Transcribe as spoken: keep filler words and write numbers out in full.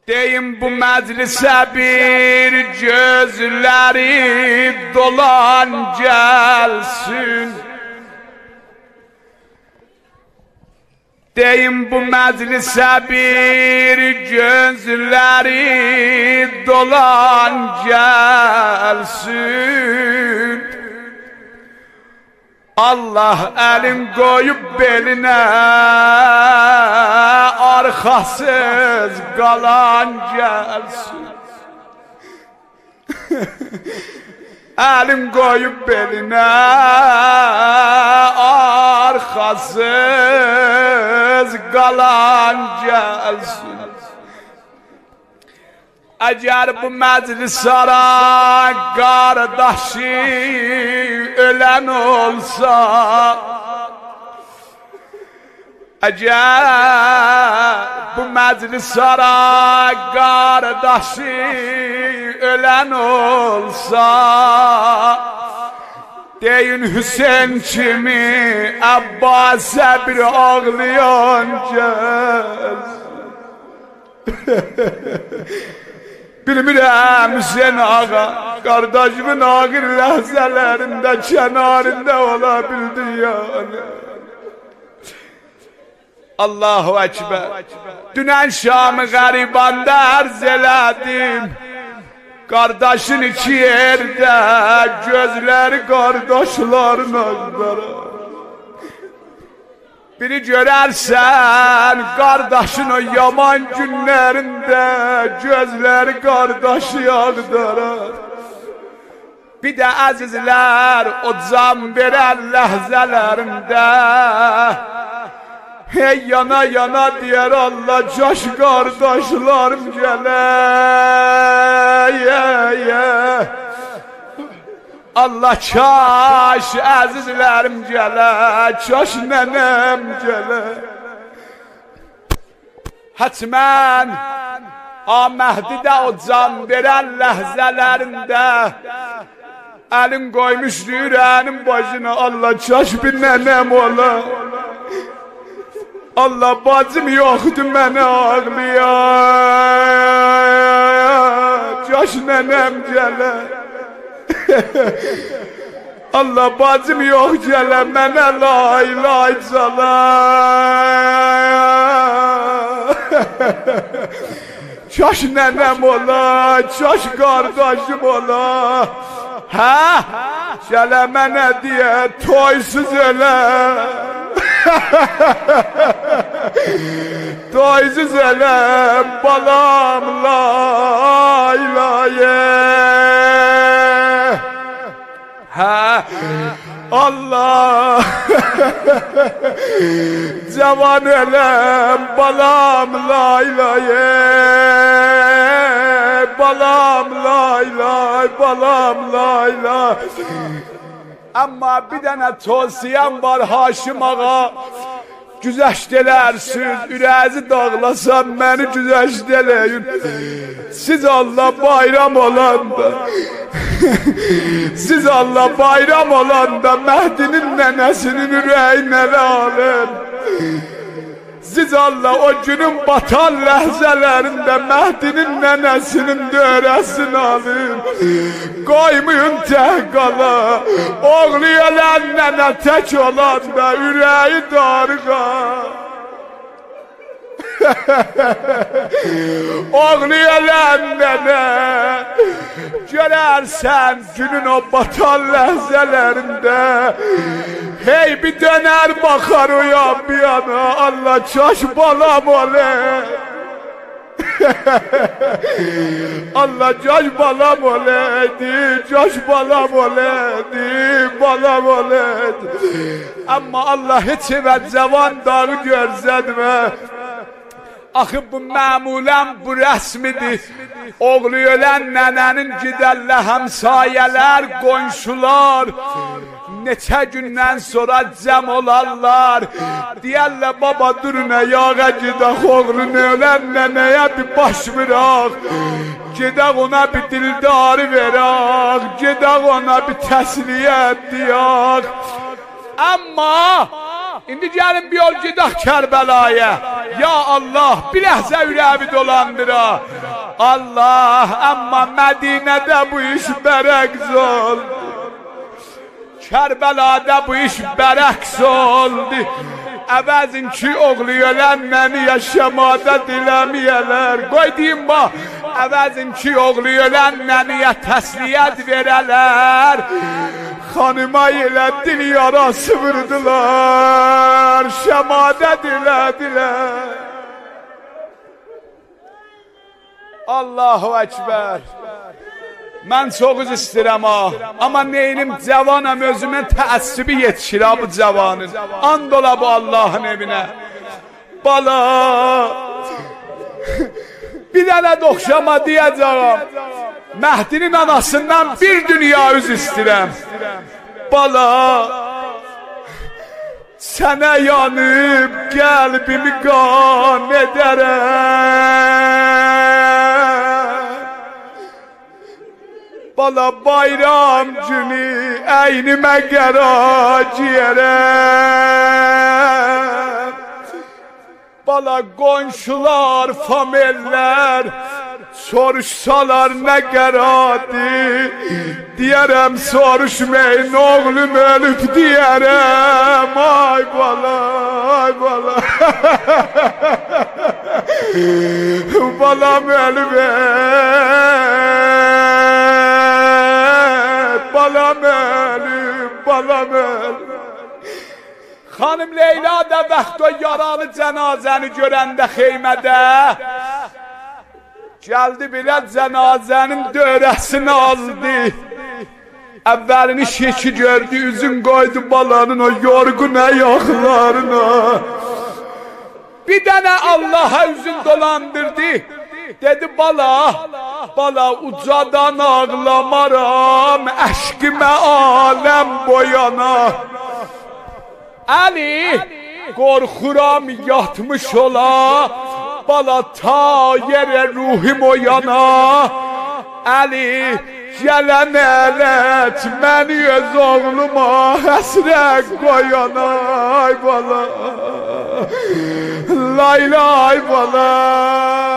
Deyim bu meclise bir gözleri dolan gelsin. Deyim bu meclise bir gözleri dolan gelsin. Allah elin koyup beline arkasız kalan gelsin. Elin koyup beline arkasız kalan gelsin. Eğer bu meclisara kardeşi ölen olsa, eğer bu meclisara kardeşi ölen olsa, deyin Hüseyin kimi Abbas'a bir ağlayan gelsin. Bilmirəm Hüseyin ağa, kardeşimin ağır ləhzələrində kenarında ola bildi yani. Allahu Ekber. Dünən Şam-ı Qəribanda ərz elədim. Kardeşin iki yerde gözleri kardeşlerin azlara. Biri görərsən kardeşin o yaman günlerinde gözleri kardeşi yağdırar. Bir de azizler o can veren ləhzələrində hey yana yana diyer Allah coş kardeşlerim gele ye ye. Allah çaş azizlerim gele, çaş nenem gele. Hatmen Ahmehdi de o can veren ləhzələrində elin koymuş yüreğinin başına Allah çaş bir nenem ola. Allah bacım yoktu mene ağlayan coş nenem gele. Allah bacım yok gele mene lay lay çalay. Çoş nenem ola, çoş kardeşim ola. Ha? Gele mene diye toysuz öle. Toysuz öle balam lay lay. Ha Allah Cavan ölem balam lay lay balam lay lay balam lay lay. Ama bir tane tavsiyem var Haşim ağa. Güzəşdələrsiz, ürəzi dağlasam məni güzəşdələyin. Siz Allah bayram olanda siz Allah bayram olanda Məhdinin nənəsinin ürəyinə alın. Siz Allah o günün batan ləhzələrində Məhdinin nənəsinin dörəsini alın. Qoymayın tək qala. Oğlayan nənə tək olanda ürəyi darıqa. Oğlayan nənə görərsən günün o batan ləhzələrində hey bir döner bakar o yan bir yana Allah çaş balam ole. Allah coş balam oledi, coş balam oledi, balam oledi. Ama Allah hiç evet cavan dağı görsədmə. Axı bu məmulən bu rəsmidir. Oğlu ölən nənənin gidərlə həmsayələr, qonşular neçə gündən sonra cəm olarlar. Deyərlər baba duruna yağa gidək, oğlun ölən nənəyə bir baş vıraq. Gedək ona bir dildarı verək, gedək ona bir təsliyyət deyək. Amma indi gəlin bir yol gedək Kərbəlaya. Ya Allah, bir ləhzə ürəyi dolandıra. Allah, amma Mədinədə bu iş bərəqs oldu. Kərbəlada bu iş bərəqs oldu. Əvəzin ki, oğlu ölənləni yaşamada diləmiyələr. Qoy deyim bax, əvəzin ki, oğlu ölənləniyə təsliyyət verələr. Xanıma ilə dil yarası vurdular, şəmadə dilədilər. Allahu Ekber. Mən çox üz istəyirəm ha. Amma neynim cavanam, özümə təəssübü yetişir ha bu cavanın. And ola bu Allahın evinə. Bala. Bir dənə doxşama deyəcəyəm. Məhdinin anasından bir dünya üz istəyirəm. Bala. Sənə yanıb qəlbimi qan edərəm. Bala bayram günü əynimə qəra giyərəm. Bala qonşular, famellər soruşsalar nə qəradır, deyərəm soruşmayın, oğlum ölüb deyərəm. Ay bala, ay bala. Balam ölüb, balam ölüb, balam ölüb. Xanım Leyla da vaxt o yaralı cənazəni görəndə xeymədə gəldi belə cənazənin dörəsini aldı. Əvvəlini şeki gördü, üzün qoydu balanın o yorğun ayaqlarına. Bir dənə Allaha üzün dolandırdı. Dedi bala, bala ucadan ağlamaram, əşqimə aləm boyana. Əli, qorxuram yatmış ola, bala ta yerə ruhim o yana. Əli, gələn ələt məni öz oğluma həsrə qoyana. Ay bala, lay lay bala.